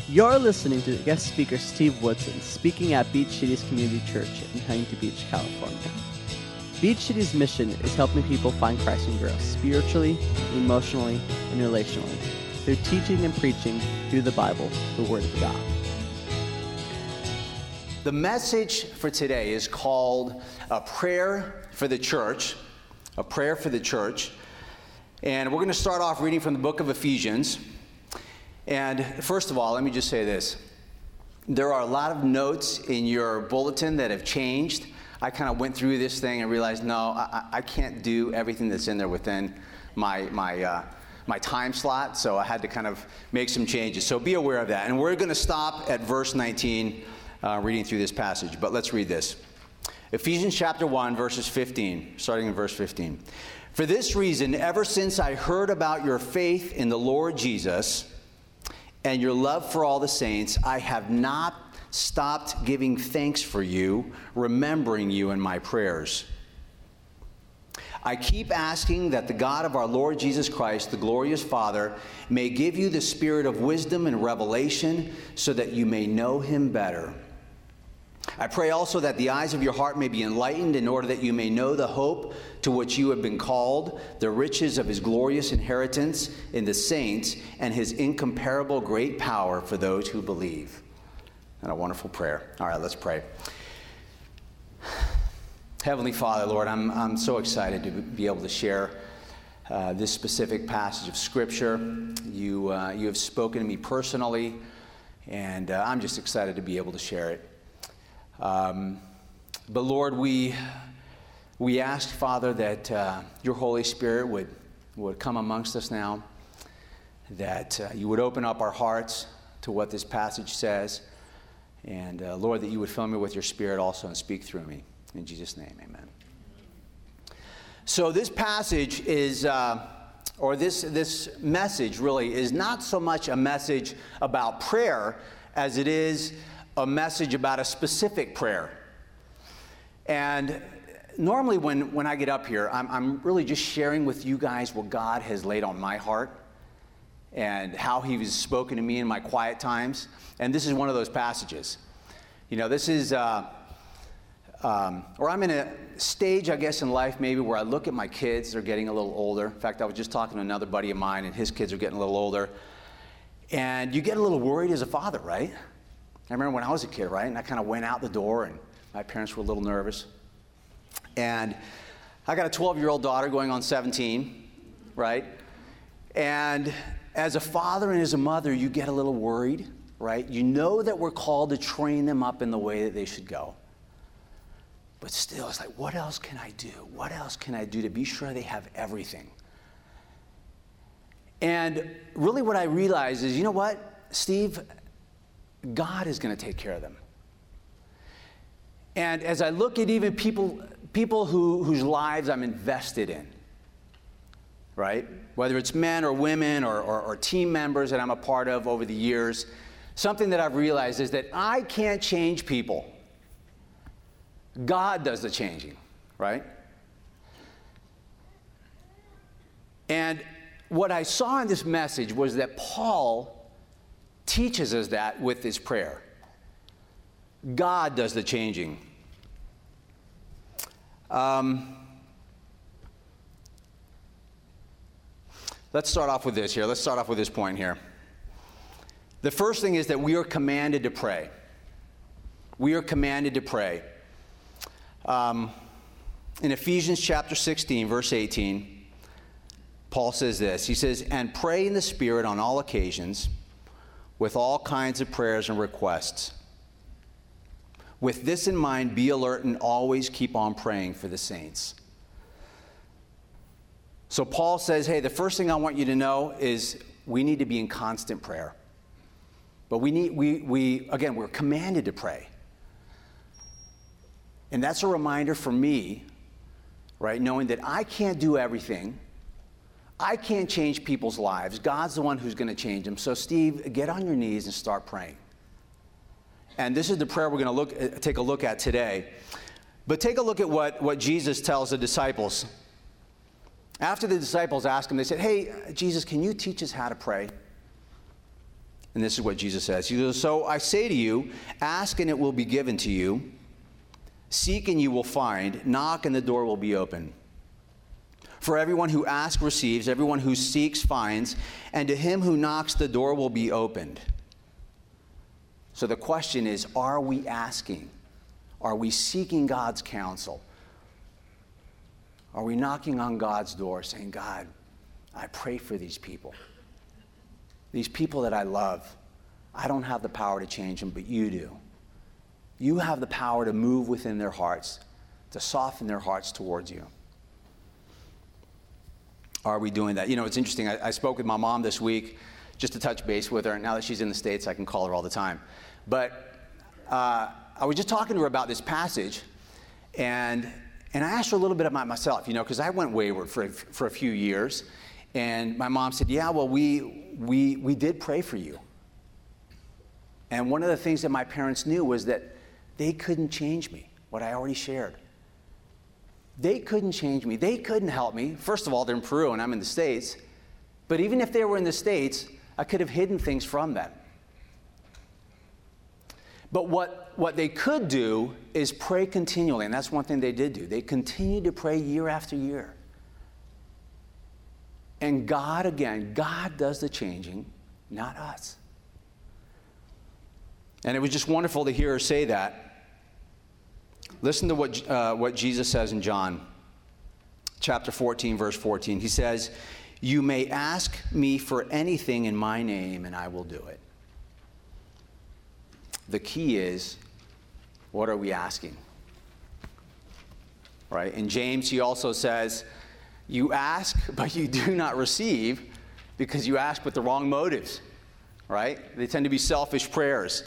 You're listening to guest speaker Steve Woodson speaking at Beach Cities Community Church in Huntington Beach, California. Beach Cities' mission is helping people find Christ and grow spiritually, emotionally, and relationally through teaching and preaching through the Bible, the Word of God. The message for today is called A Prayer for the Church. A Prayer for the Church. And we're going to start off reading from the book of Ephesians. And first of all, let me just say this. There are a lot of notes in your bulletin that have changed. I kind of went through this thing and realized, no, I can't do everything that's in there within my time slot, so I had to kind of make some changes. So be aware of that. And we're going to stop at verse 19, reading through this passage. But let's read this. Ephesians chapter 1, verses 15, starting in verse 15. For this reason, ever since I heard about your faith in the Lord Jesus and your love for all the saints, I have not stopped giving thanks for you, remembering you in my prayers. I keep asking that the God of our Lord Jesus Christ, the glorious Father, may give you the spirit of wisdom and revelation so that you may know him better. I pray also that the eyes of your heart may be enlightened in order that you may know the hope to which you have been called, the riches of his glorious inheritance in the saints, and his incomparable great power for those who believe. And a wonderful prayer. All right, let's pray. Heavenly Father, Lord, I'm so excited to be able to share this specific passage of Scripture. You have spoken to me personally, and I'm just excited to be able to share it. But Lord, we ask, Father, that your Holy Spirit would come amongst us now, that you would open up our hearts to what this passage says, and Lord, that you would fill me with your Spirit also and speak through me. In Jesus' name, amen. So this passage is, or this message really is not so much a message about prayer as it is a message about a specific prayer. And normally when I get up here, I'm really just sharing with you guys what God has laid on my heart and how he's spoken to me in my quiet times. And this is one of those passages. You know, this is, or I'm in a stage, I guess, in life maybe where I look at my kids, they're getting a little older. In fact, I was just talking to another buddy of mine, and his kids are getting a little older. And you get a little worried as a father, right? I remember when I was a kid, right? And I kind of went out the door, and my parents were a little nervous. And I got a 12-year-old daughter going on 17, right? And as a father and as a mother, you get a little worried, right? You know that we're called to train them up in the way that they should go. But still, it's like, what else can I do? What else can I do to be sure they have everything? And really what I realized is, you know what, Steve? God is going to take care of them. And as I look at even people whose lives I'm invested in, right? Whether it's men or women or team members that I'm a part of over the years, something that I've realized is that I can't change people. God does the changing, right? And what I saw in this message was that Paul teaches us that with this prayer. God does the changing. Let's start off with this here. Let's start off with this point here. The first thing is that we are commanded to pray. We are commanded to pray. In Ephesians chapter 16, verse 18, Paul says this. He says, "And pray in the Spirit on all occasions, with all kinds of prayers and requests. With this in mind, be alert and always keep on praying for the saints." So Paul says, hey, the first thing I want you to know is we need to be in constant prayer. But we're commanded to pray. And that's a reminder for me, right, knowing that I can't do everything. I can't change people's lives. God's the one who's going to change them. So, Steve, get on your knees and start praying. And this is the prayer we're going to take a look at today. But take a look at what Jesus tells the disciples. After the disciples asked him, they said, hey, Jesus, can you teach us how to pray? And this is what Jesus says. He goes, so I say to you, ask and it will be given to you. Seek and you will find. Knock and the door will be open. For everyone who asks receives, everyone who seeks finds, and to him who knocks the door will be opened. So the question is, are we asking? Are we seeking God's counsel? Are we knocking on God's door saying, God, I pray for these people. These people that I love. I don't have the power to change them, but you do. You have the power to move within their hearts, to soften their hearts towards you. Are we doing that? You know, it's interesting. I spoke with my mom this week just to touch base with her. Now that she's in the States, I can call her all the time. But I was just talking to her about this passage, and I asked her a little bit about myself, you know, because I went wayward for a few years. And my mom said, yeah, well, we did pray for you. And one of the things that my parents knew was that they couldn't change me, what I already shared. They couldn't change me. They couldn't help me. First of all, they're in Peru and I'm in the States. But even if they were in the States, I could have hidden things from them. But what they could do is pray continually, and that's one thing they did do. They continued to pray year after year. And God, again, God does the changing, not us. And it was just wonderful to hear her say that. Listen to what Jesus says in John chapter 14, verse 14. He says, you may ask me for anything in my name, and I will do it. The key is, what are we asking? Right? In James, he also says, you ask, but you do not receive because you ask with the wrong motives. Right? They tend to be selfish prayers.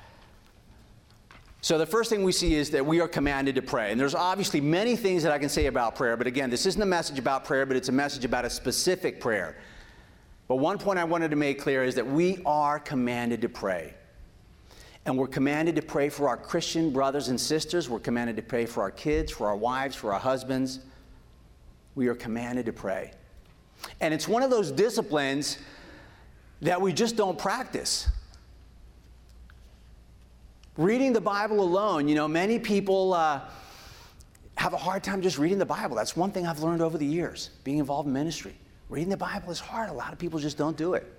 So the first thing we see is that we are commanded to pray. And there's obviously many things that I can say about prayer. But again, this isn't a message about prayer, but it's a message about a specific prayer. But one point I wanted to make clear is that we are commanded to pray. And we're commanded to pray for our Christian brothers and sisters. We're commanded to pray for our kids, for our wives, for our husbands. We are commanded to pray. And it's one of those disciplines that we just don't practice. Reading the Bible alone, you know, many people have a hard time just reading the Bible. That's one thing I've learned over the years, being involved in ministry. Reading the Bible is hard. A lot of people just don't do it.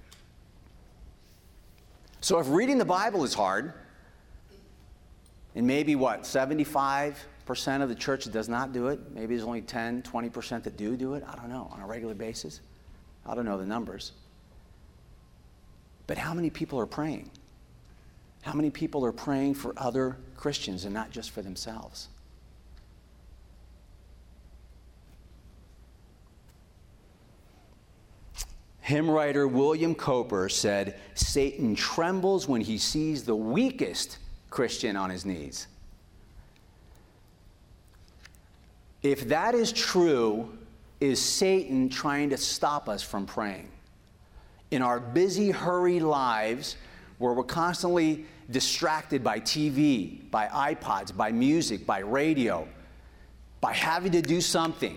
So if reading the Bible is hard, and maybe 75% of the church does not do it, maybe there's only 10, 20% that do it, I don't know, on a regular basis. I don't know the numbers. But how many people are praying? How many people are praying for other Christians and not just for themselves? Hymn writer William Cowper said, Satan trembles when he sees the weakest Christian on his knees. If that is true, is Satan trying to stop us from praying? In our busy, hurried lives, where we're constantly distracted by TV, by iPods, by music, by radio, by having to do something.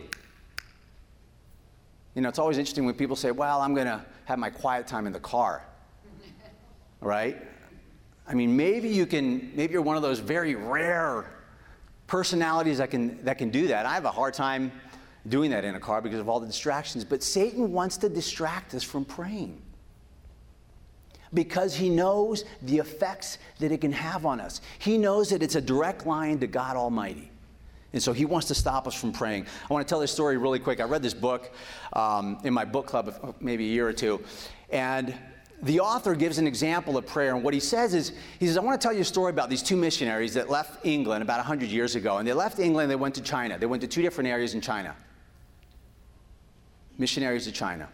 You know, it's always interesting when people say, well, I'm going to have my quiet time in the car. Right? I mean, maybe you're one of those very rare personalities that can do that. I have a hard time doing that in a car because of all the distractions. But Satan wants to distract us from praying because he knows the effects that it can have on us. He knows that it's a direct line to God Almighty. And so he wants to stop us from praying. I want to tell this story really quick. I read this book in my book club maybe a year or two. And the author gives an example of prayer. And what he says is, I want to tell you a story about these two missionaries that left England about 100 years ago. And they left England and they went to China. They went to two different areas in China. Missionaries to China.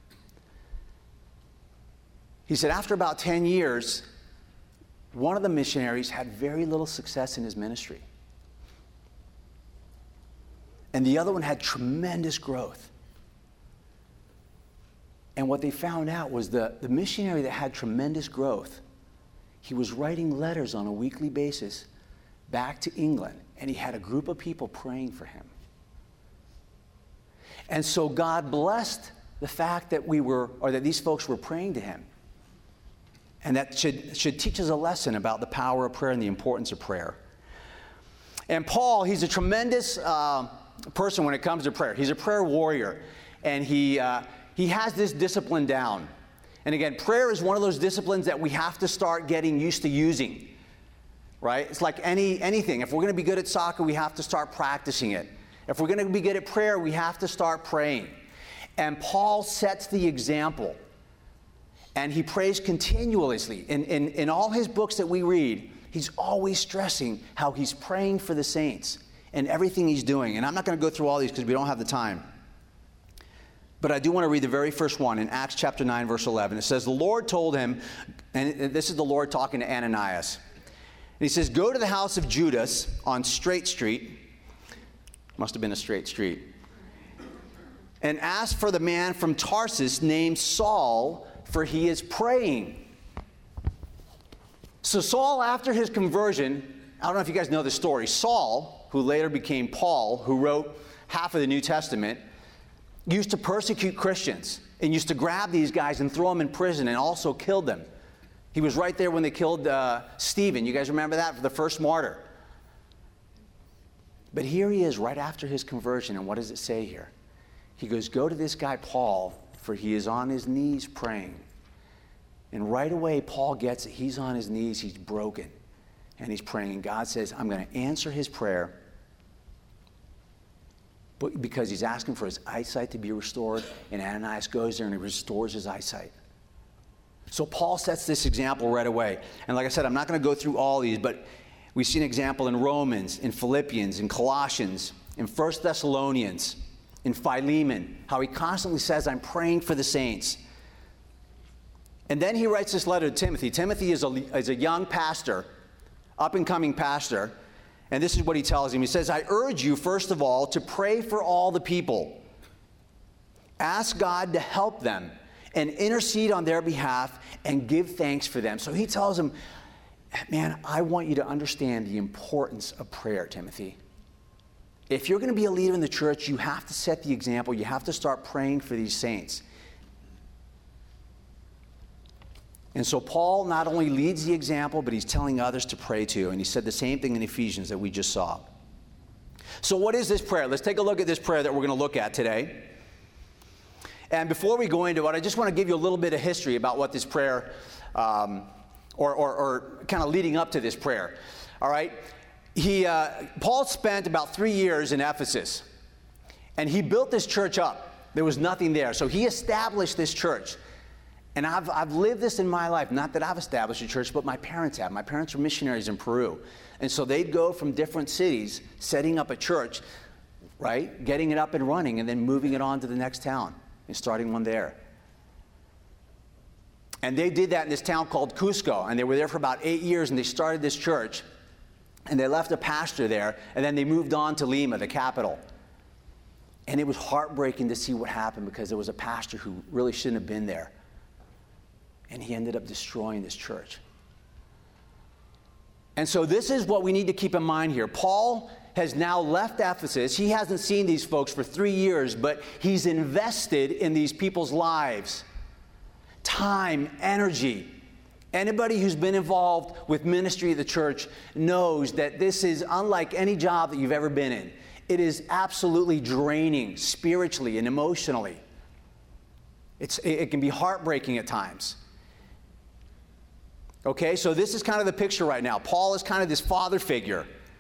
He said after about 10 years, one of the missionaries had very little success in his ministry. And the other one had tremendous growth. And what they found out was the missionary that had tremendous growth, he was writing letters on a weekly basis back to England. And he had a group of people praying for him. And so God blessed the fact that that these folks were praying to him. And that should teach us a lesson about the power of prayer and the importance of prayer. And Paul, he's a tremendous person when it comes to prayer. He's a prayer warrior, and he has this discipline down. And again, prayer is one of those disciplines that we have to start getting used to using, right? It's like anything. If we're going to be good at soccer, we have to start practicing it. If we're going to be good at prayer, we have to start praying. And Paul sets the example. And he prays continuously. In all his books that we read, he's always stressing how he's praying for the saints and everything he's doing. And I'm not going to go through all these because we don't have the time. But I do want to read the very first one in Acts chapter 9, verse 11. It says, the Lord told him, and this is the Lord talking to Ananias. And he says, go to the house of Judas on Straight Street. Must have been a straight street. And ask for the man from Tarsus named Saul, for he is praying. So Saul, after his conversion, I don't know if you guys know the story. Saul, who later became Paul, who wrote half of the New Testament, used to persecute Christians and used to grab these guys and throw them in prison and also killed them. He was right there when they killed Stephen. You guys remember that? For the first martyr. But here he is right after his conversion, and what does it say here? He goes, go to this guy Paul, for he is on his knees praying. And right away, Paul gets it. He's on his knees. He's broken. And he's praying. And God says, I'm going to answer his prayer. But because he's asking for his eyesight to be restored. And Ananias goes there and he restores his eyesight. So Paul sets this example right away. And like I said, I'm not going to go through all these. But we see an example in Romans, in Philippians, in Colossians, in 1 Thessalonians, in Philemon, how he constantly says, I'm praying for the saints. And then he writes this letter to Timothy. Timothy is a young pastor, up-and-coming pastor. And this is what he tells him. He says, I urge you, first of all, to pray for all the people. Ask God to help them and intercede on their behalf and give thanks for them. So he tells him, man, I want you to understand the importance of prayer, Timothy. If you're going to be a leader in the church, you have to set the example. You have to start praying for these saints. And so Paul not only leads the example, but he's telling others to pray too. And he said the same thing in Ephesians that we just saw. So what is this prayer? Let's take a look at this prayer that we're going to look at today. And before we go into it, I just want to give you a little bit of history about what this prayer, or kind of leading up to this prayer. All right? Paul spent about 3 years in Ephesus. And he built this church up. There was nothing there. So he established this church. And I've lived this in my life. Not that I've established a church, but my parents have. My parents were missionaries in Peru. And so they'd go from different cities, setting up a church, right? Getting it up and running, and then moving it on to the next town and starting one there. And they did that in this town called Cusco. And they were there for about 8 years, and they started this church. And they left a pastor there, and then they moved on to Lima, the capital. And it was heartbreaking to see what happened because there was a pastor who really shouldn't have been there. And he ended up destroying this church. And so this is what we need to keep in mind here. Paul has now left Ephesus. He hasn't seen these folks for 3 years, but he's invested in these people's lives. Time, energy. Anybody who's been involved with ministry of the church knows that this is unlike any job that you've ever been in. It is absolutely draining spiritually and emotionally. It can be heartbreaking at times. Okay, so this is kind of the picture right now. Paul is kind of this father figure.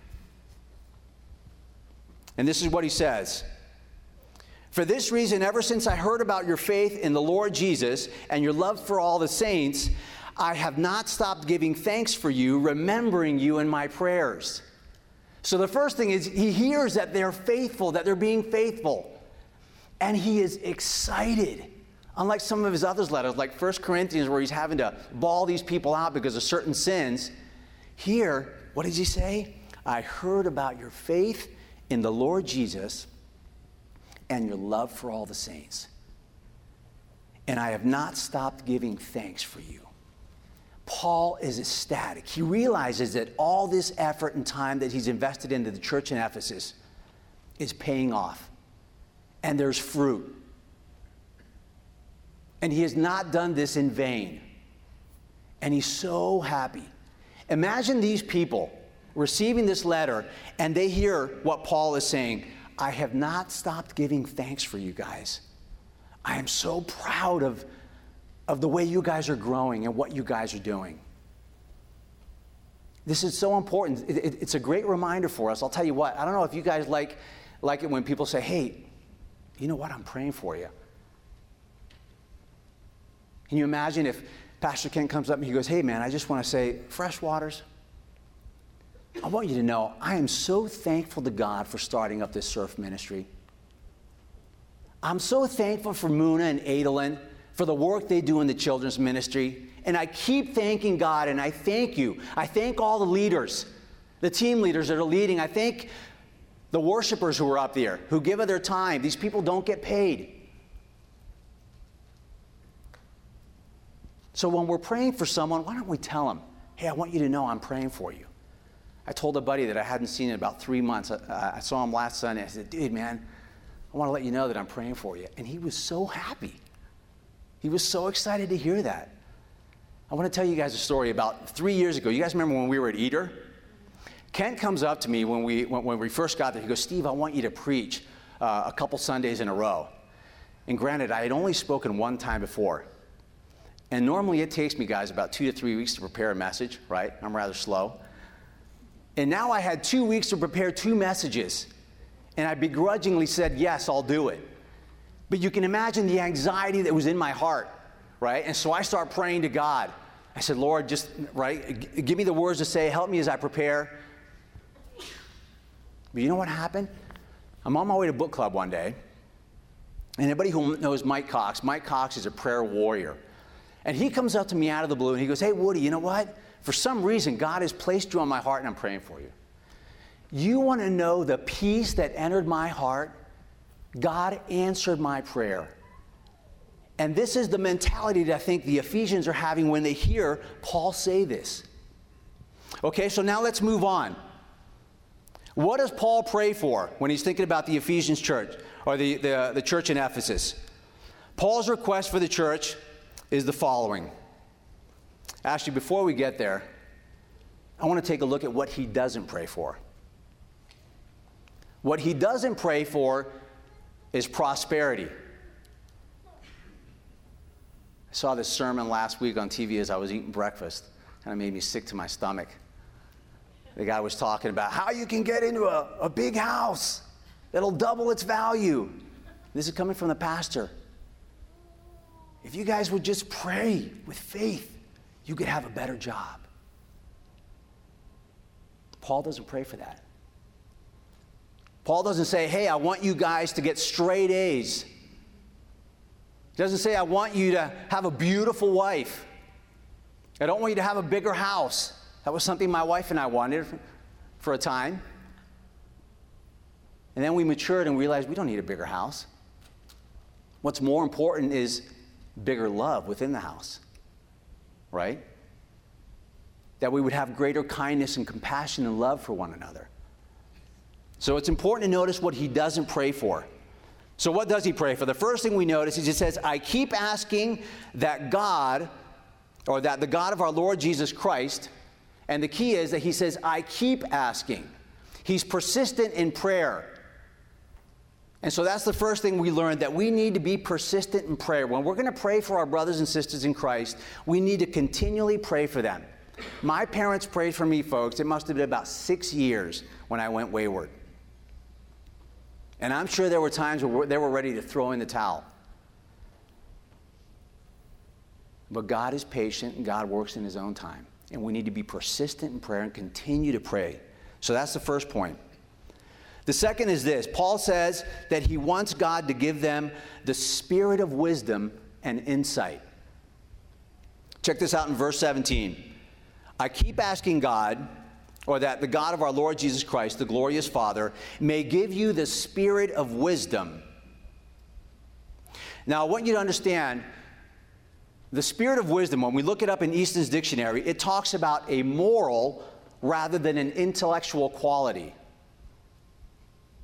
And this is what he says. For this reason, ever since I heard about your faith in the Lord Jesus and your love for all the saints, I have not stopped giving thanks for you, remembering you in my prayers. So the first thing is he hears that they're faithful, that they're being faithful. And he is excited. Unlike some of his other letters, like 1 Corinthians, where he's having to bawl these people out because of certain sins. Here, what does he say? I heard about your faith in the Lord Jesus and your love for all the saints. And I have not stopped giving thanks for you. Paul is ecstatic. He realizes that all this effort and time that he's invested into the church in Ephesus is paying off. And there's fruit. And he has not done this in vain. And he's so happy. Imagine these people receiving this letter, and they hear what Paul is saying. I have not stopped giving thanks for you guys. I am so proud of the way you guys are growing and what you guys are doing. This is so important. It's a great reminder for us. I'll tell you what, I don't know if you guys like it when people say, hey, you know what, I'm praying for you. Can you imagine if Pastor Ken comes up and he goes, hey man, I just want to say, Fresh Waters, I want you to know I am so thankful to God for starting up this surf ministry. I'm so thankful for Muna and Adolin for the work they do in the children's ministry. And I keep thanking God, and I thank you. I thank all the leaders, the team leaders that are leading. I thank the worshipers who are up there, who give of their time. These people don't get paid. So when we're praying for someone, why don't we tell them, hey, I want you to know I'm praying for you. I told a buddy that I hadn't seen in about 3 months. I saw him last Sunday. I said, dude, man, I want to let you know that I'm praying for you. And he was so happy. He was so excited to hear that. I want to tell you guys a story about 3 years ago. You guys remember when we were at Eder? Kent comes up to me when we first got there. He goes, Steve, I want you to preach a couple Sundays in a row. And granted, I had only spoken one time before. And normally it takes me, guys, about 2 to 3 weeks to prepare a message, right? I'm rather slow. And now I had 2 weeks to prepare 2 messages. And I begrudgingly said, yes, I'll do it. But you can imagine the anxiety that was in my heart, right? And so I start praying to God. I said, Lord, just, right, give me the words to say, help me as I prepare. But you know what happened? I'm on my way to book club one day. And anybody who knows Mike Cox is a prayer warrior. And he comes up to me out of the blue and he goes, hey, Woody, you know what? For some reason, God has placed you on my heart and I'm praying for you. You want to know the peace that entered my heart? God answered my prayer. And this is the mentality that I think the Ephesians are having when they hear Paul say this. Okay, so now let's move on. What does Paul pray for when he's thinking about the Ephesians church, or the church in Ephesus? Paul's request for the church is the following. Actually, before we get there, I want to take a look at what he doesn't pray for. What he doesn't pray for is prosperity. I saw this sermon last week on TV as I was eating breakfast. Kind of made me sick to my stomach. The guy was talking about how you can get into a big house that'll double its value. This is coming from the pastor. If you guys would just pray with faith, you could have a better job. Paul doesn't pray for that. Paul doesn't say, hey, I want you guys to get straight A's. He doesn't say, I want you to have a beautiful wife. I don't want you to have a bigger house. That was something my wife and I wanted for a time. And then we matured and realized we don't need a bigger house. What's more important is bigger love within the house, right? That we would have greater kindness and compassion and love for one another. So it's important to notice what he doesn't pray for. So what does he pray for? The first thing we notice is he says, I keep asking that God, or that the God of our Lord Jesus Christ, and the key is that he says, I keep asking. He's persistent in prayer. And so that's the first thing we learned, that we need to be persistent in prayer. When we're going to pray for our brothers and sisters in Christ, we need to continually pray for them. My parents prayed for me, folks. It must have been about 6 years when I went wayward. And I'm sure there were times where they were ready to throw in the towel. But God is patient and God works in his own time. And we need to be persistent in prayer and continue to pray. So that's the first point. The second is this. Paul says that he wants God to give them the spirit of wisdom and insight. Check this out in verse 17. I keep asking God, or that the God of our Lord Jesus Christ, the glorious Father, may give you the spirit of wisdom. Now, I want you to understand, the spirit of wisdom, when we look it up in Easton's dictionary, it talks about a moral rather than an intellectual quality.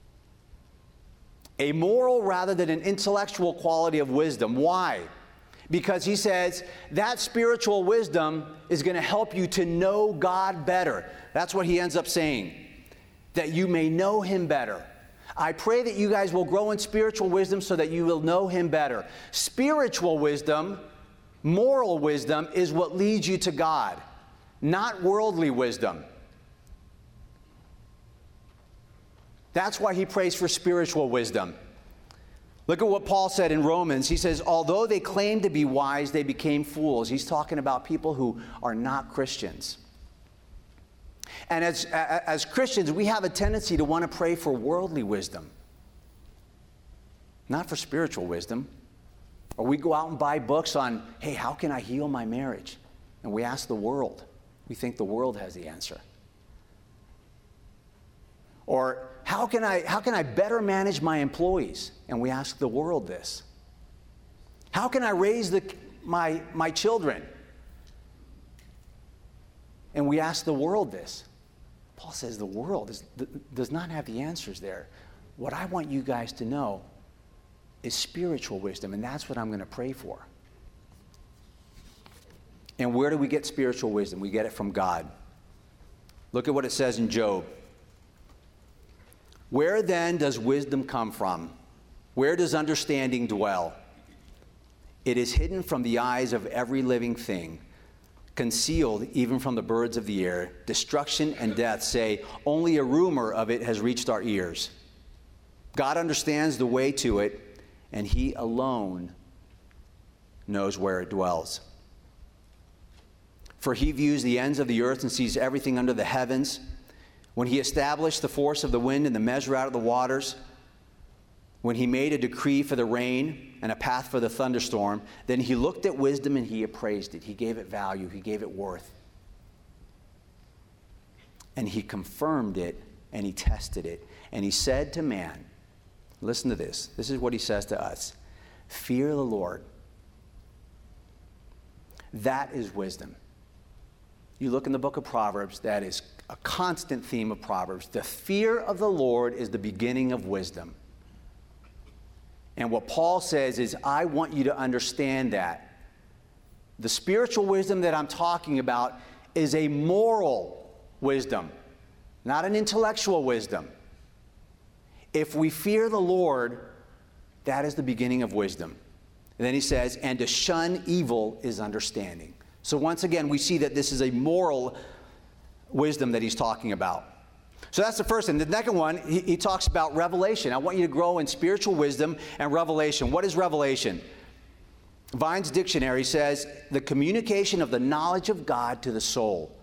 A moral rather than an intellectual quality of wisdom. Why? because he says that spiritual wisdom is going to help you to know God better. That's what he ends up saying, that you may know him better. I pray that you guys will grow in spiritual wisdom so that you will know him better. Spiritual wisdom, moral wisdom, is what leads you to God, not worldly wisdom. That's why he prays for spiritual wisdom. Look at what Paul said in Romans. He says, although they claimed to be wise, they became fools. He's talking about people who are not Christians. And as Christians, we have a tendency to want to pray for worldly wisdom, not for spiritual wisdom. Or we go out and buy books on, hey, how can I heal my marriage? And we ask the world. We think the world has the answer. Or how can I better manage my employees? And we ask the world this. How can I raise my children? And we ask the world this. Paul says the world does not have the answers there. What I want you guys to know is spiritual wisdom, and that's what I'm going to pray for. And where do we get spiritual wisdom? We get it from God. Look at what it says in Job. Where then does wisdom come from? Where does understanding dwell? It is hidden from the eyes of every living thing, concealed even from the birds of the air. Destruction and death say, only a rumor of it has reached our ears. God understands the way to it, and he alone knows where it dwells. For he views the ends of the earth and sees everything under the heavens. When he established the force of the wind and the measure out of the waters, when he made a decree for the rain and a path for the thunderstorm, then he looked at wisdom and he appraised it. He gave it value. He gave it worth. And he confirmed it and he tested it. And he said to man, listen to this. This is what he says to us. Fear the Lord. That is wisdom. You look in the book of Proverbs, that is a constant theme of Proverbs. The fear of the Lord is the beginning of wisdom. And what Paul says is, I want you to understand that. The spiritual wisdom that I'm talking about is a moral wisdom, not an intellectual wisdom. If we fear the Lord, that is the beginning of wisdom. And then he says, and to shun evil is understanding. So once again, we see that this is a moral wisdom that he's talking about. So that's the first thing. The second one, he talks about revelation. I want you to grow in spiritual wisdom and revelation. What is revelation? Vine's dictionary says, the communication of the knowledge of God to the soul.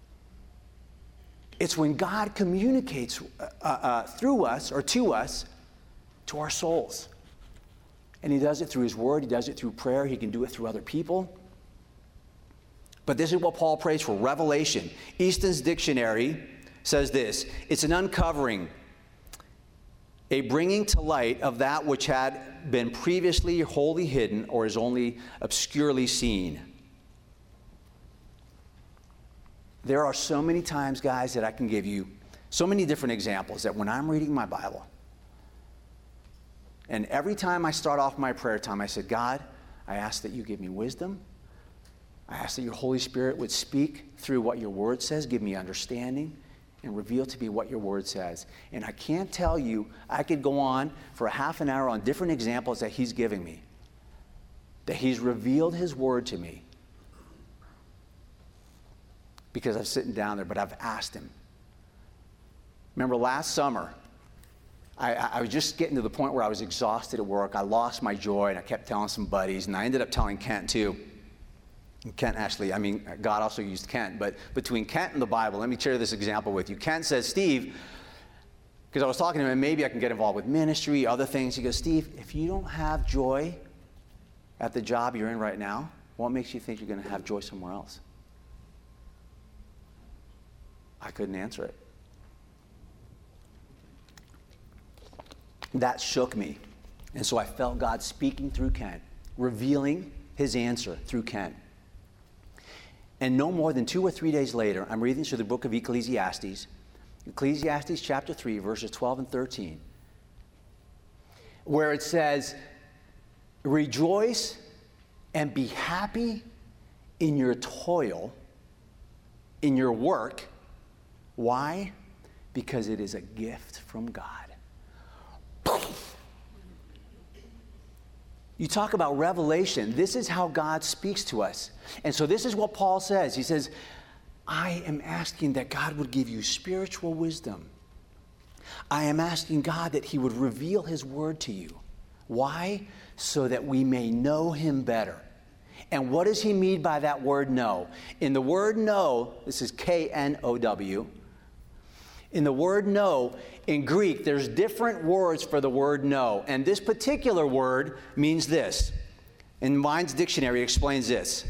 It's when God communicates through us or to us, to our souls. And he does it through his word. He does it through prayer. He can do it through other people. But this is what Paul prays for, revelation. Easton's dictionary says this. It's an uncovering, a bringing to light of that which had been previously wholly hidden or is only obscurely seen. There are so many times, guys, that I can give you so many different examples that when I'm reading my Bible, and every time I start off my prayer time, I said, God, I ask that you give me wisdom. I ask that your Holy Spirit would speak through what your word says, give me understanding, and reveal to me what your word says. And I can't tell you, I could go on for a half an hour on different examples that he's giving me, that he's revealed his word to me. Because I'm sitting down there, but I've asked him. Remember last summer, I was just getting to the point where I was exhausted at work. I lost my joy, and I kept telling some buddies, and I ended up telling Kent too. Kent actually, God also used Kent, but between Kent and the Bible, let me share this example with you. Kent says, Steve, because I was talking to him, and maybe I can get involved with ministry, other things. He goes, Steve, if you don't have joy at the job you're in right now, what makes you think you're going to have joy somewhere else? I couldn't answer it. That shook me. And so I felt God speaking through Kent, revealing his answer through Kent. And no more than 2 or 3 days later, I'm reading through the book of Ecclesiastes, Ecclesiastes chapter 3, verses 12 and 13, where it says, rejoice and be happy in your toil, in your work. Why? Because it is a gift from God. You talk about revelation. This is how God speaks to us. And so this is what Paul says. He says, I am asking that God would give you spiritual wisdom. I am asking God that he would reveal his word to you. Why? So that we may know him better. And what does he mean by that word know? In the word know, this is K-N-O-W. In the word know, in Greek, there's different words for the word know. And this particular word means this. And Vine's dictionary explains this.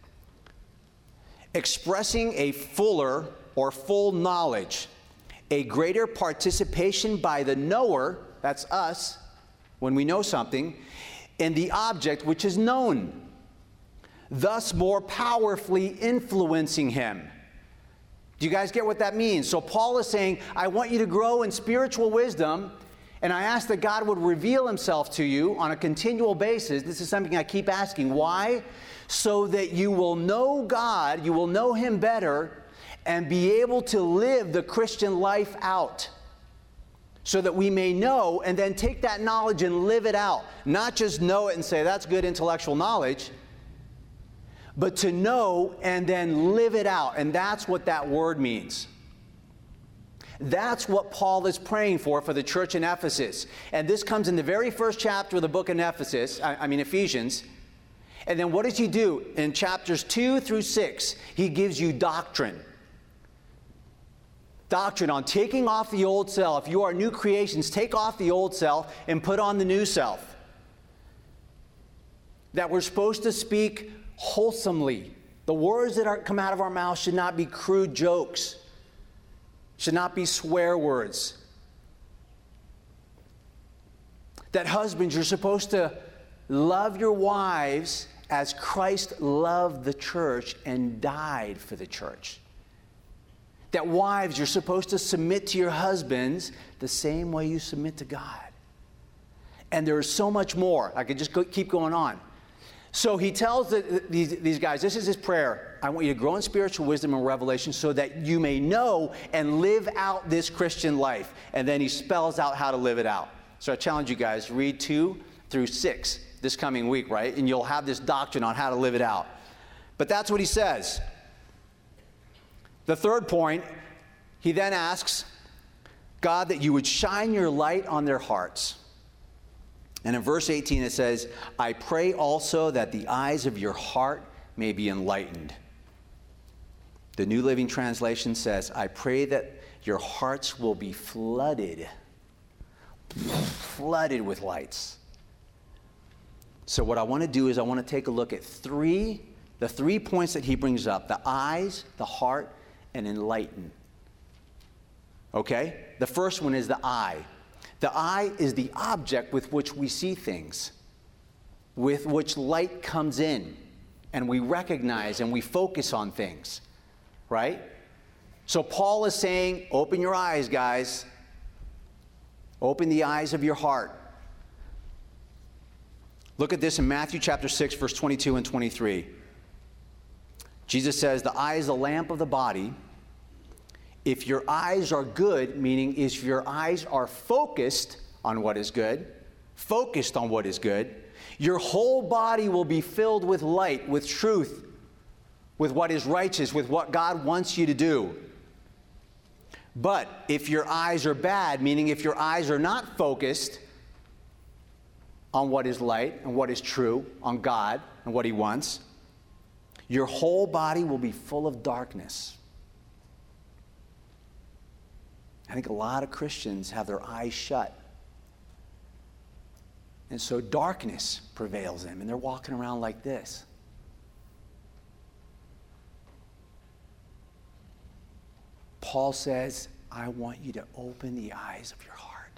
Expressing a fuller or full knowledge, a greater participation by the knower, that's us, when we know something, in the object which is known, thus more powerfully influencing him. Do you guys get what that means? So Paul is saying, I want you to grow in spiritual wisdom, and I ask that God would reveal himself to you on a continual basis. This is something I keep asking. Why? So that you will know God, you will know him better, and be able to live the Christian life out. So that we may know and then take that knowledge and live it out. Not just know it and say, that's good intellectual knowledge, but to know and then live it out. And that's what that word means. That's what Paul is praying for the church in Ephesus. And this comes in the very first chapter of the book in Ephesians. And then what does he do? In chapters 2 through 6, he gives you doctrine. Doctrine on taking off the old self. You are new creations. Take off the old self and put on the new self. That we're supposed to speak wholesomely. The words that come out of our mouth should not be crude jokes. Should not be swear words. That husbands, you're supposed to love your wives as Christ loved the church and died for the church. That wives, you're supposed to submit to your husbands the same way you submit to God. And there is so much more. I could just keep going on. So he tells these guys, this is his prayer. I want you to grow in spiritual wisdom and revelation so that you may know and live out this Christian life. And then he spells out how to live it out. So I challenge you guys, read 2 through 6 this coming week, right? And you'll have this doctrine on how to live it out. But that's what he says. The third point, he then asks God that you would shine your light on their hearts. And in verse 18 it says, I pray also that the eyes of your heart may be enlightened. The New Living Translation says, I pray that your hearts will be flooded with lights. So what I want to do is I want to take a look at the three points that he brings up: the eyes, the heart, and enlighten. Okay? The first one is the eye. The eye is the object with which we see things, with which light comes in, and we recognize and we focus on things, right? So Paul is saying, open your eyes, guys. Open the eyes of your heart. Look at this in Matthew chapter 6, verse 22 and 23. Jesus says, the eye is the lamp of the body. If your eyes are good, meaning if your eyes are focused on what is good, your whole body will be filled with light, with truth, with what is righteous, with what God wants you to do. But if your eyes are bad, meaning if your eyes are not focused on what is light and what is true, on God and what he wants, your whole body will be full of darkness. I think a lot of Christians have their eyes shut. And so darkness prevails them, and they're walking around like this. Paul says, I want you to open the eyes of your heart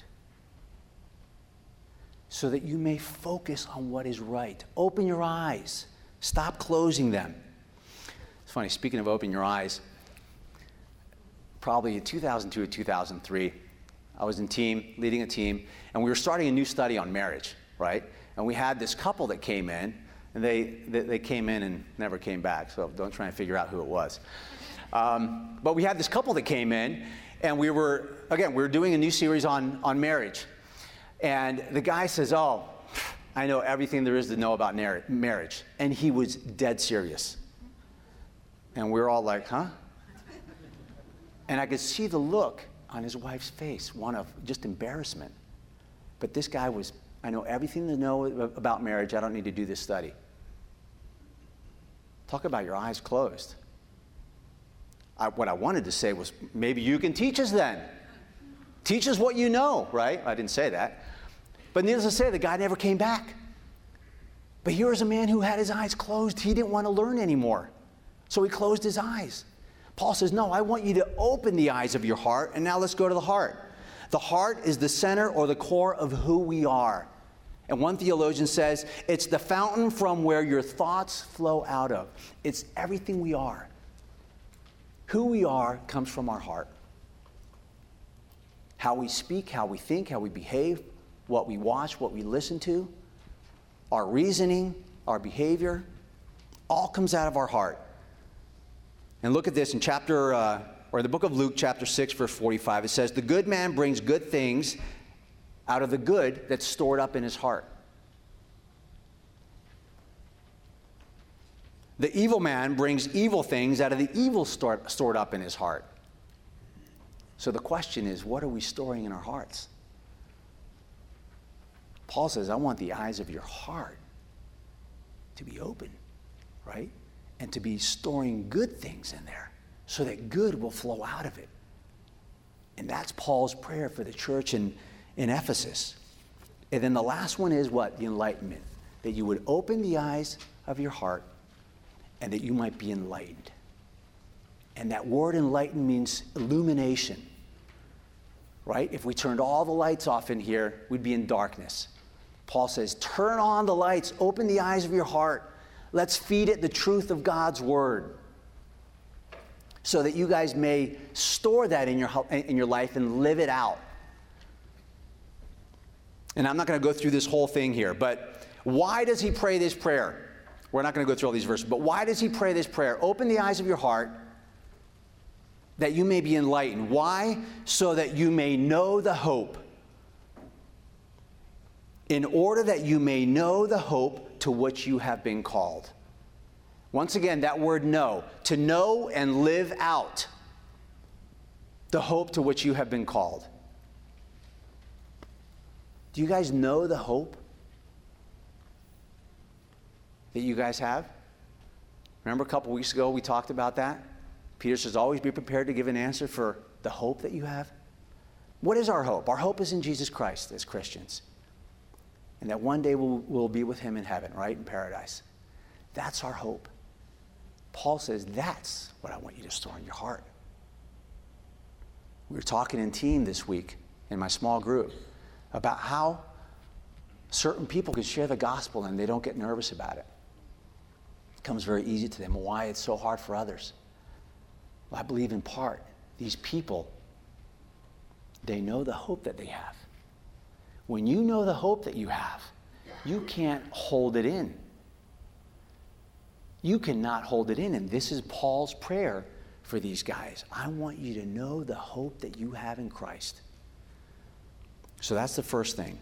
so that you may focus on what is right. Open your eyes. Stop closing them. It's funny, speaking of opening your eyes, probably in 2002 or 2003, I was leading a team, and we were starting a new study on marriage, right? And we had this couple that came in, And they came in and never came back, so don't try and figure out who it was. But we had this couple that came in, and we were doing a new series on marriage. And the guy says, "Oh, I know everything there is to know about marriage." And he was dead serious. And we were all like, "Huh?" And I could see the look on his wife's face, one of just embarrassment. But this guy was, "I know everything to know about marriage. I don't need to do this study." Talk about your eyes closed. What I wanted to say was, maybe you can teach us then. Teach us what you know, right? I didn't say that. But needless to say, the guy never came back. But here was a man who had his eyes closed. He didn't want to learn anymore. So he closed his eyes. Paul says, no, I want you to open the eyes of your heart. And now let's go to the heart. The heart is the center or the core of who we are. And one theologian says, it's the fountain from where your thoughts flow out of. It's everything we are. Who we are comes from our heart. How we speak, how we think, how we behave, what we watch, what we listen to, our reasoning, our behavior, all comes out of our heart. And look at this in the book of Luke, chapter 6, verse 45. It says, the good man brings good things out of the good that's stored up in his heart. The evil man brings evil things out of the evil stored up in his heart. So the question is, what are we storing in our hearts? Paul says, I want the eyes of your heart to be open, right? And to be storing good things in there so that good will flow out of it. And that's Paul's prayer for the church in Ephesus. And then the last one is what? The enlightenment. That you would open the eyes of your heart and that you might be enlightened. And that word enlightened means illumination, right? If we turned all the lights off in here, we'd be in darkness. Paul says, turn on the lights, open the eyes of your heart. Let's feed it the truth of God's word so that you guys may store that in your life and live it out. And I'm not going to go through this whole thing here, but why does he pray this prayer? We're not going to go through all these verses, but why does he pray this prayer? Open the eyes of your heart that you may be enlightened. Why? So that you may know the hope. In order that you may know the hope to which you have been called. Once again, that word know. To know and live out the hope to which you have been called. Do you guys know the hope that you guys have? Remember a couple weeks ago we talked about that? Peter says, always be prepared to give an answer for the hope that you have. What is our hope? Our hope is in Jesus Christ as Christians. And that one day we'll be with him in heaven, right? In paradise. That's our hope. Paul says, that's what I want you to store in your heart. We were talking in team this week in my small group about how certain people can share the gospel and they don't get nervous about it. It comes very easy to them. Why it's so hard for others? Well, I believe in part, these people, they know the hope that they have. When you know the hope that you have, you can't hold it in. You cannot hold it in. And this is Paul's prayer for these guys. I want you to know the hope that you have in Christ. So that's the first thing.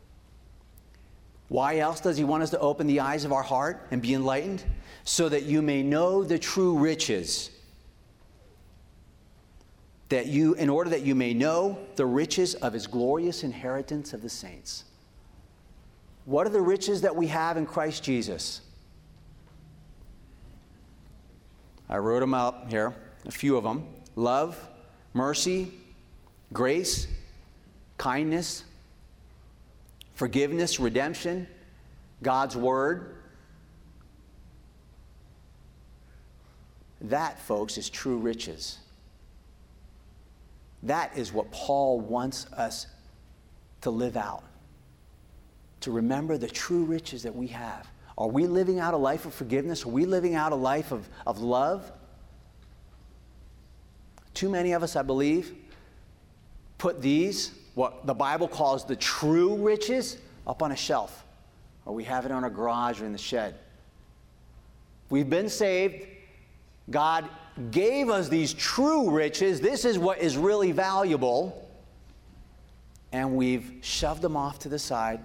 Why else does he want us to open the eyes of our heart and be enlightened? So that you may know the true riches. In order that you may know the riches of his glorious inheritance of the saints. What are the riches that we have in Christ Jesus? I wrote them out here, a few of them. Love, mercy, grace, kindness, forgiveness, redemption, God's word. That, folks, is true riches. That is what Paul wants us to live out. To remember the true riches that we have. Are we living out a life of forgiveness? Are we living out a life of love? Too many of us, I believe, put these, what the Bible calls the true riches, up on a shelf. Or we have it on our garage or in the shed. We've been saved. God gave us these true riches. This is what is really valuable. And we've shoved them off to the side.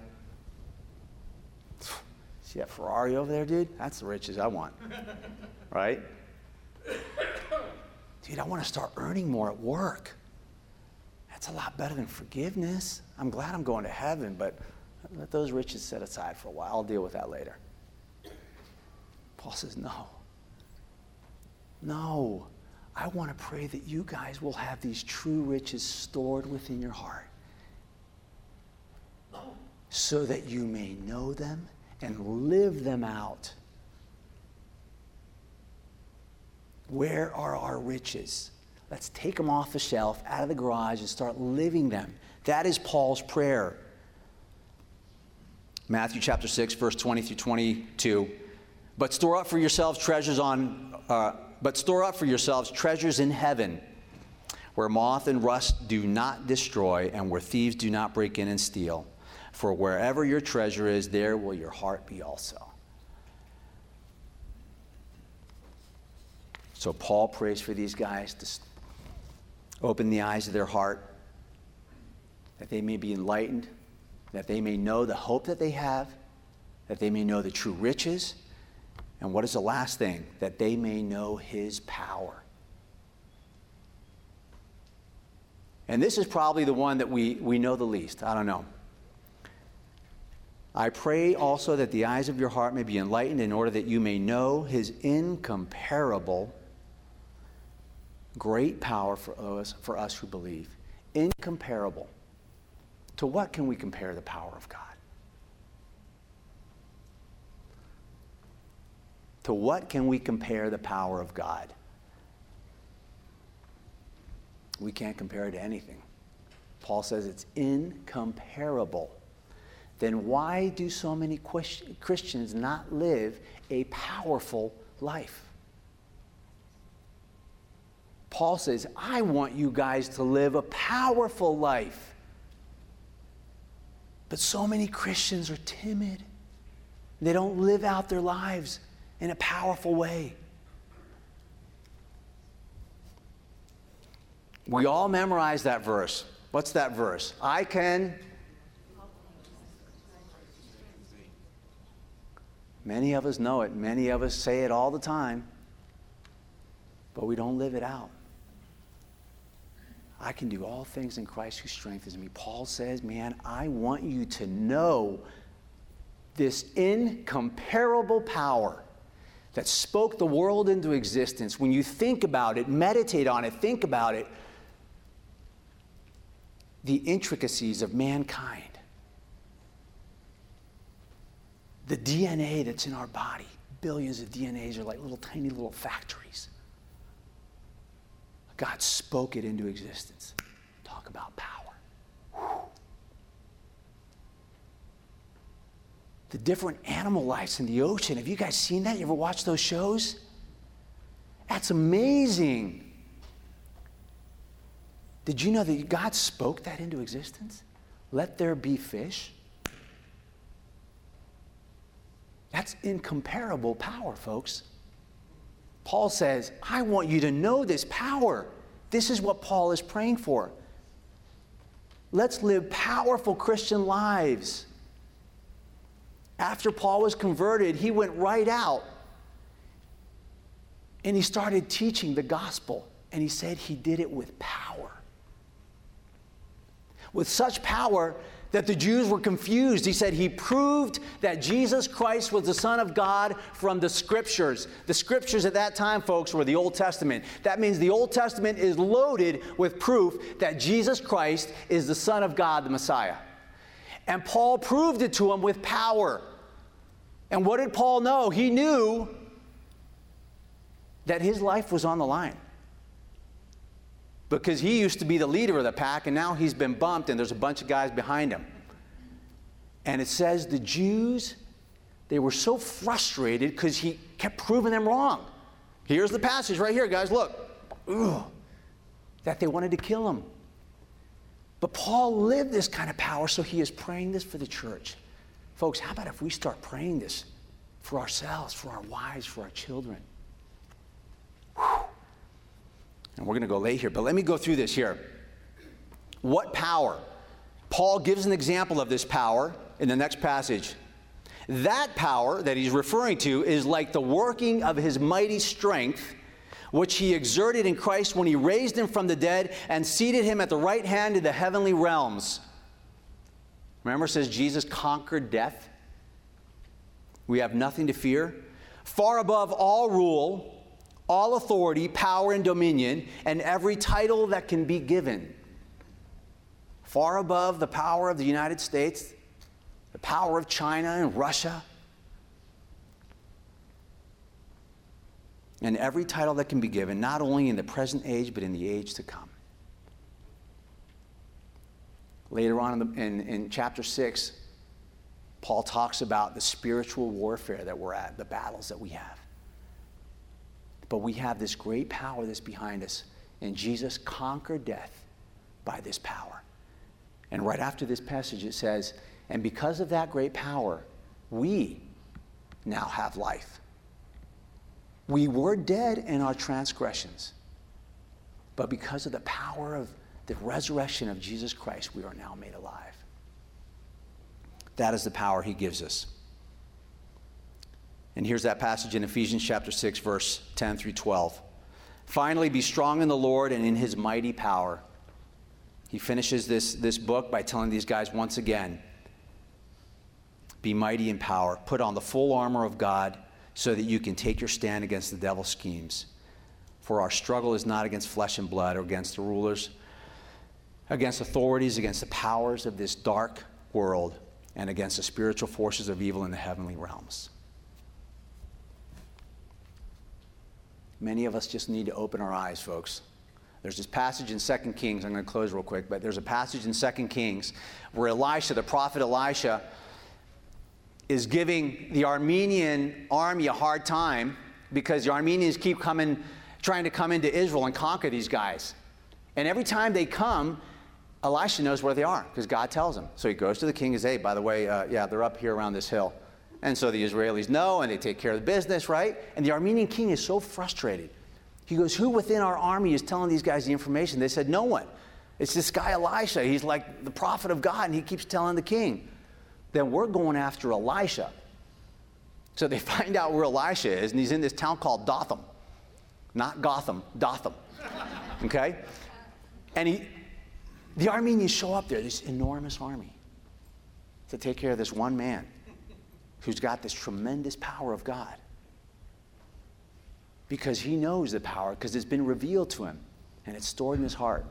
See that Ferrari over there, dude? That's the riches I want. Right? Dude, I want to start earning more at work. That's a lot better than forgiveness. I'm glad I'm going to heaven, but let those riches set aside for a while. I'll deal with that later. Paul says, no. No. I want to pray that you guys will have these true riches stored within your heart so that you may know them and live them out. Where are our riches? Let's take them off the shelf, out of the garage, and start living them. That is Paul's prayer. Matthew chapter 6, verse 20 through 22. But store up for yourselves treasures in heaven, where moth and rust do not destroy, and where thieves do not break in and steal. For wherever your treasure is, there will your heart be also. So Paul prays for these guys to open the eyes of their heart, that they may be enlightened, that they may know the hope that they have, that they may know the true riches, and what is the last thing? That they may know his power. And this is probably the one that we know the least. I don't know. I pray also that the eyes of your heart may be enlightened in order that you may know his incomparable great power for us who believe. Incomparable. To what can we compare the power of God? To what can we compare the power of God? We can't compare it to anything. Paul says it's incomparable. Then why do so many Christians not live a powerful life? Paul says, I want you guys to live a powerful life. But so many Christians are timid. They don't live out their lives in a powerful way. We all memorize that verse. What's that verse? I can. Many of us know it. Many of us say it all the time. But we don't live it out. I can do all things in Christ who strengthens me. Paul says, man, I want you to know this incomparable power that spoke the world into existence. When you think about it, meditate on it, think about it, the intricacies of mankind, the DNA that's in our body, billions of DNAs are like little tiny little factories. God spoke it into existence. Talk about power. Whew. The different animal lives in the ocean. Have you guys seen that? You ever watched those shows? That's amazing. Did you know that God spoke that into existence? Let there be fish. That's incomparable power, folks. Paul says, I want you to know this power. This is what Paul is praying for. Let's live powerful Christian lives. After Paul was converted, he went right out and he started teaching the gospel. And he said he did it with power. With such power that the Jews were confused. He said he proved that Jesus Christ was the Son of God from the Scriptures. The Scriptures at that time, folks, were the Old Testament. That means the Old Testament is loaded with proof that Jesus Christ is the Son of God, the Messiah. And Paul proved it to them with power. And what did Paul know? He knew that his life was on the line. Because he used to be the leader of the pack, and now he's been bumped, and there's a bunch of guys behind him. And it says the Jews, they were so frustrated because he kept proving them wrong. Here's the passage right here, guys, look. Ugh, that they wanted to kill him. But Paul lived this kind of power, so he is praying this for the church. Folks, how about if we start praying this for ourselves, for our wives, for our children. And we're going to go late here, but let me go through this here. What power? Paul gives an example of this power in the next passage. That power that he's referring to is like the working of his mighty strength, which he exerted in Christ when he raised him from the dead and seated him at the right hand in the heavenly realms. Remember, it says Jesus conquered death. We have nothing to fear. Far above all rule, all authority, power, and dominion, and every title that can be given. Far above the power of the United States, the power of China and Russia, and every title that can be given, not only in the present age, but in the age to come. Later on in chapter 6, Paul talks about the spiritual warfare that we're at, the battles that we have. But we have this great power that's behind us, and Jesus conquered death by this power. And right after this passage it says, and because of that great power, we now have life. We were dead in our transgressions, but because of the power of the resurrection of Jesus Christ, we are now made alive. That is the power he gives us. And here's that passage in Ephesians chapter 6, verse 10 through 12. Finally, be strong in the Lord and in his mighty power. He finishes this book by telling these guys once again, be mighty in power. Put on the full armor of God so that you can take your stand against the devil's schemes. For our struggle is not against flesh and blood or against the rulers, against authorities, against the powers of this dark world, and against the spiritual forces of evil in the heavenly realms. Many of us just need to open our eyes, folks. There's this passage in 2 Kings. I'm going to close real quick, but there's a passage in 2 Kings where Elisha, the prophet Elisha, is giving the Armenian army a hard time because the Armenians keep trying to come into Israel and conquer these guys. And every time they come, Elisha knows where they are because God tells him. So he goes to the king and says, hey, by the way, they're up here around this hill. And so the Israelis know, and they take care of the business, right? And the Armenian king is so frustrated. He goes, who within our army is telling these guys the information? They said, no one. It's this guy Elisha. He's like the prophet of God, and he keeps telling the king. Then we're going after Elisha. So they find out where Elisha is, and he's in this town called Dothan. Not Gotham, Dothan. Okay? And the Armenians show up there, this enormous army, to take care of this one man who's got this tremendous power of God. Because he knows the power, because it's been revealed to him, and it's stored in his heart.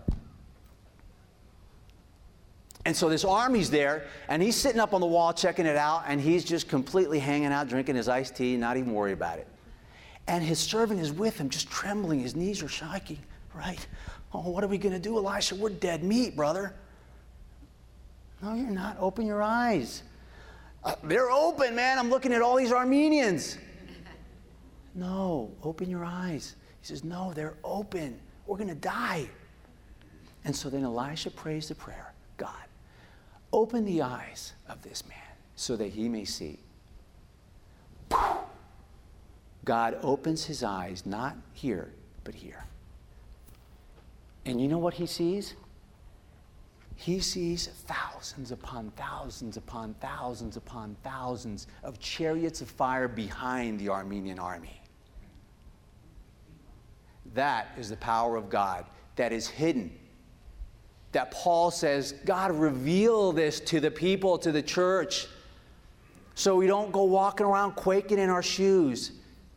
And so this army's there, and he's sitting up on the wall checking it out, and he's just completely hanging out, drinking his iced tea, not even worried about it. And his servant is with him, just trembling. His knees are shaking, right? Oh, what are we going to do, Elisha? We're dead meat, brother. No, you're not. Open your eyes. They're open, man. I'm looking at all these Armenians. No, open your eyes. He says, no, they're open. We're going to die. And so then Elisha prays the prayer, God, open the eyes of this man so that he may see. God opens his eyes, not here, but here. And you know what he sees? He sees thousands upon thousands upon thousands upon thousands of chariots of fire behind the Armenian army. That is the power of God that is hidden. That Paul says, God, reveal this to the people, to the church, so we don't go walking around quaking in our shoes,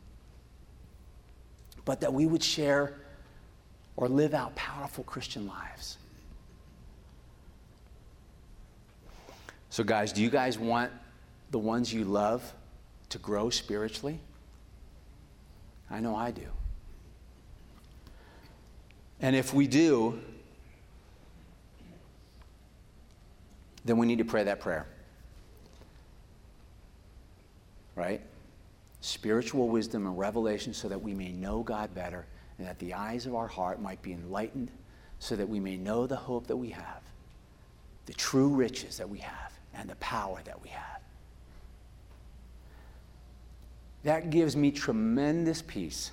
but that we would share or live out powerful Christian lives. So guys, do you guys want the ones you love to grow spiritually? I know I do. And if we do, then we need to pray that prayer. Right? Spiritual wisdom and revelation so that we may know God better and that the eyes of our heart might be enlightened so that we may know the hope that we have, the true riches that we have, and the power that we have. That gives me tremendous peace.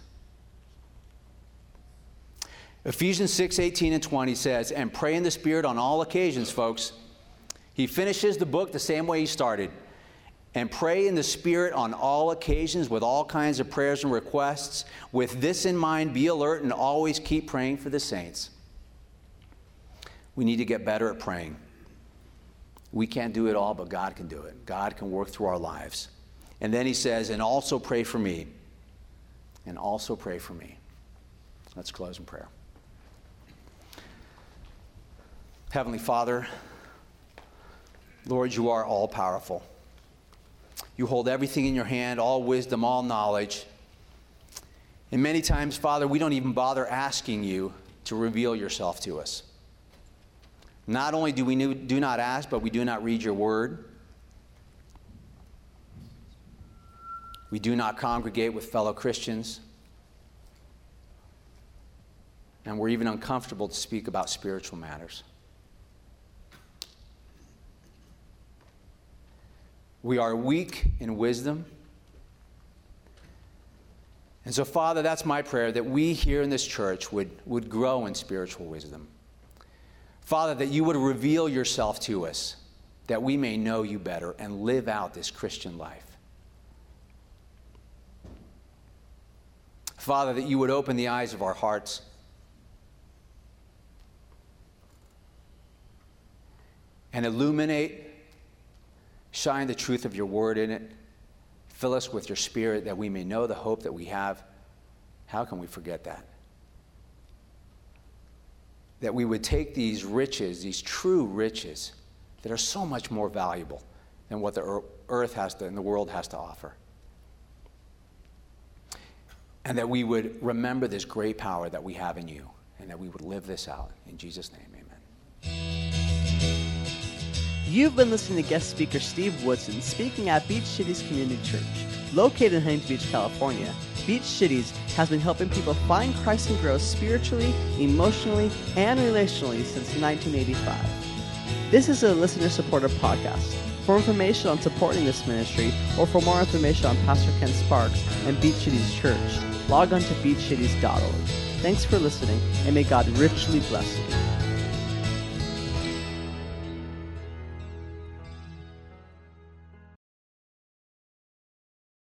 Ephesians 6:18 and 20 says, and pray in the Spirit on all occasions, folks. He finishes the book the same way he started. And pray in the Spirit on all occasions with all kinds of prayers and requests. With this in mind, be alert and always keep praying for the saints. We need to get better at praying. We can't do it all, but God can do it. God can work through our lives. And then he says, and also pray for me. And also pray for me. Let's close in prayer. Heavenly Father, Lord, you are all-powerful. You hold everything in your hand, all wisdom, all knowledge. And many times, Father, we don't even bother asking you to reveal yourself to us. Not only do we do not ask, but we do not read your word. We do not congregate with fellow Christians. And we're even uncomfortable to speak about spiritual matters. We are weak in wisdom. And so, Father, that's my prayer, that we here in this church would grow in spiritual wisdom. Father, that you would reveal yourself to us, that we may know you better and live out this Christian life. Father, that you would open the eyes of our hearts. And illuminate, shine the truth of your word in it. Fill us with your Spirit that we may know the hope that we have. How can we forget that? That we would take these riches, these true riches, that are so much more valuable than what the earth has to and the world has to offer. And that we would remember this great power that we have in you, and that we would live this out. In Jesus' name, amen. You've been listening to guest speaker Steve Woodson speaking at Beach Cities Community Church. Located in Huntington Beach, California, Beach Cities has been helping people find Christ and grow spiritually, emotionally, and relationally since 1985. This is a listener-supported podcast. For information on supporting this ministry, or for more information on Pastor Ken Sparks and Beach Cities Church, log on to beachcities.org. Thanks for listening, and may God richly bless you.